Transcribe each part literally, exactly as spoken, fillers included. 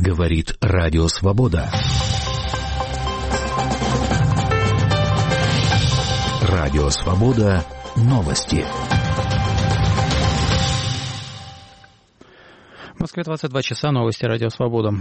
Говорит Радио Свобода. Радио Свобода. Новости. В Москве двадцать два часа. Новости Радио Свобода.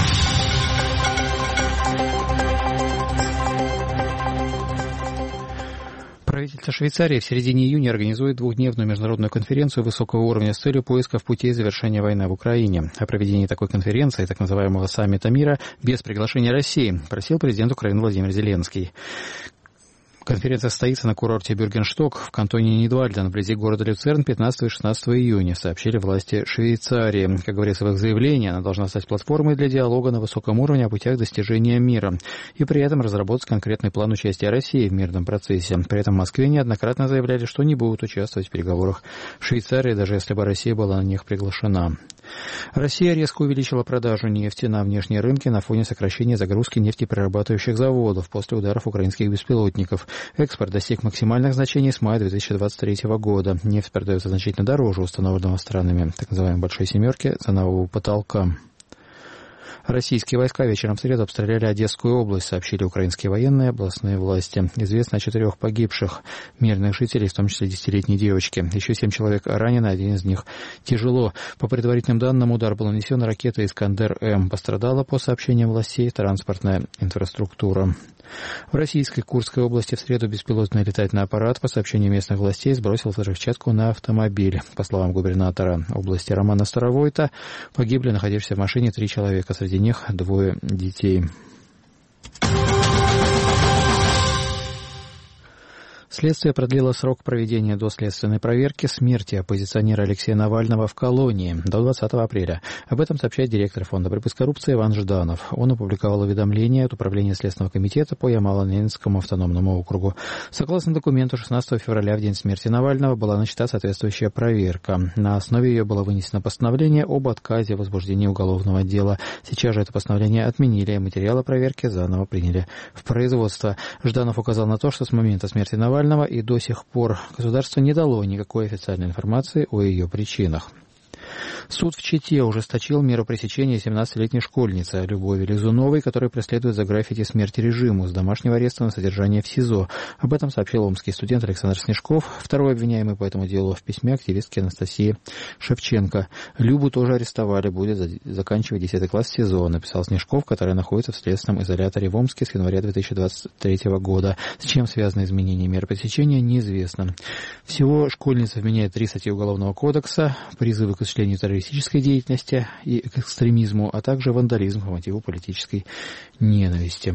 Правительство Швейцарии в середине июня организует двухдневную международную конференцию высокого уровня с целью поисков путей завершения войны в Украине. О проведении такой конференции, так называемого саммита мира, без приглашения России, просил президент Украины Владимир Зеленский. Конференция состоится на курорте Бюргеншток в кантоне Нидвальден, вблизи города Люцерн, пятнадцатого и шестнадцатого июня, сообщили власти Швейцарии. Как говорится в их заявлении, она должна стать платформой для диалога на высоком уровне о путях достижения мира и при этом разработать конкретный план участия России в мирном процессе. При этом в Москве неоднократно заявляли, что не будут участвовать в переговорах в Швейцарии, даже если бы Россия была на них приглашена. Россия резко увеличила продажу нефти на внешние рынки на фоне сокращения загрузки нефтеперерабатывающих заводов после ударов украинских беспилотников. Экспорт достиг максимальных значений с мая две тысячи двадцать третьего года. Нефть продается значительно дороже установленного странами так называемой «большой семерки» ценового потолка. Российские войска вечером в среду обстреляли Одесскую область, сообщили украинские военные и областные власти. Известно о четырех погибших мирных жителей, в том числе десятилетней девочки. Еще семь человек ранены, один из них тяжело. По предварительным данным, удар был нанесен ракетой «Искандер-М». Пострадала, по сообщениям властей, транспортная инфраструктура. В российской Курской области в среду беспилотный летательный аппарат, по сообщению местных властей, сбросил взрывчатку на автомобиль. По словам губернатора области Романа Старовойта, погибли находившиеся в машине три человека, среди них двое детей. Следствие продлило срок проведения доследственной проверки смерти оппозиционера Алексея Навального в колонии до двадцатого апреля. Об этом сообщает директор фонда борьбы с коррупцией Иван Жданов. Он опубликовал уведомление от Управления Следственного комитета по Ямало-Ненецкому автономному округу. Согласно документу, шестнадцатого февраля, в день смерти Навального, была начата соответствующая проверка. На основе ее было вынесено постановление об отказе в возбуждении уголовного дела. Сейчас же это постановление отменили, и материалы проверки заново приняли в производство. Жданов указал на то, что с момента смерти Навального и до сих пор государство не дало никакой официальной информации о ее причинах. Суд в Чите ужесточил меру пресечения семнадцатилетней школьницы Любови Лизуновой, которая преследует за граффити «Смерть режиму» с домашнего ареста на содержание в СИЗО. Об этом сообщил омский студент Александр Снежков, второй обвиняемый по этому делу, в письме активистки Анастасии Шевченко. Любу тоже арестовали, будет заканчивать десятый класс СИЗО, написал Снежков, который находится в следственном изоляторе в Омске с января две тысячи двадцать третьего года. С чем связано изменение меры пресечения, неизвестно. Всего школьница вменяет три статьи Уголовного кодекса: призывы к осуществлению террористической деятельности и к экстремизму, а также вандализм по мотиву политической ненависти.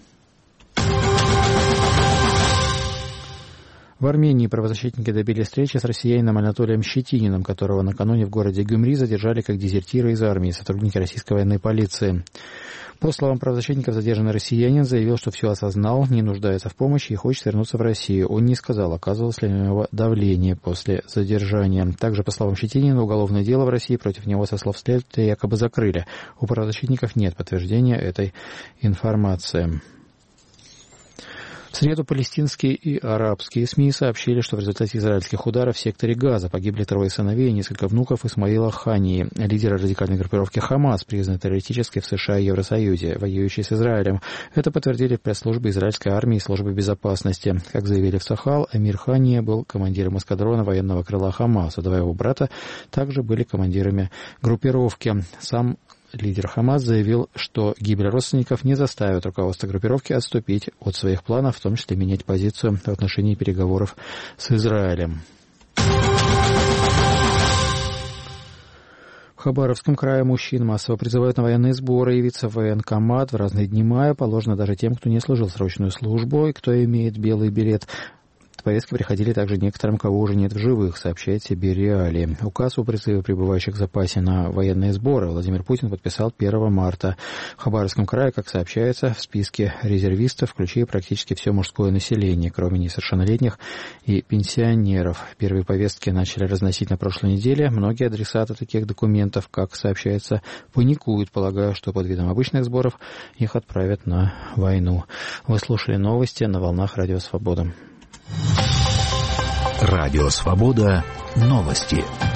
В Армении правозащитники добились встречи с россиянином Анатолием Щетининым, которого накануне в городе Гюмри задержали как дезертира из армии, сотрудники российской военной полиции. По словам правозащитников, задержанный россиянин заявил, что все осознал, не нуждается в помощи и хочет вернуться в Россию. Он не сказал, оказывалось ли на него давление после задержания. Также, по словам Щетинина, уголовное дело в России против него, со слов следствия, якобы закрыли. У правозащитников нет подтверждения этой информации. В среду палестинские и арабские СМИ сообщили, что в результате израильских ударов в секторе Газа погибли трое сыновей и несколько внуков Исмаила Хании, лидера радикальной группировки «Хамас», признанной террористической в США и Евросоюзе, воюющей с Израилем. Это подтвердили пресс-службы израильской армии и службы безопасности. Как заявили в Цахал, Амир Хания был командиром эскадрона военного крыла «Хамаса». Два его брата также были командирами группировки. Сам лидер Хамас заявил, что гибель родственников не заставит руководство группировки отступить от своих планов, в том числе менять позицию в отношении переговоров с Израилем. В Хабаровском крае мужчин массово призывают на военные сборы явиться в военкомат в разные дни мая. Положено даже тем, кто не служил срочную службу и кто имеет белый билет. Повестки приходили также некоторым, кого уже нет в живых, сообщает Сибирь Реалии. Указ о призыве прибывающих в запасе на военные сборы Владимир Путин подписал первого марта. В Хабаровском крае, как сообщается, в списке резервистов включили практически все мужское население, кроме несовершеннолетних и пенсионеров. Первые повестки начали разносить на прошлой неделе. Многие адресаты таких документов, как сообщается, паникуют, полагая, что под видом обычных сборов их отправят на войну. Вы слушали новости на волнах Радио Свобода. Радио Свобода. Новости.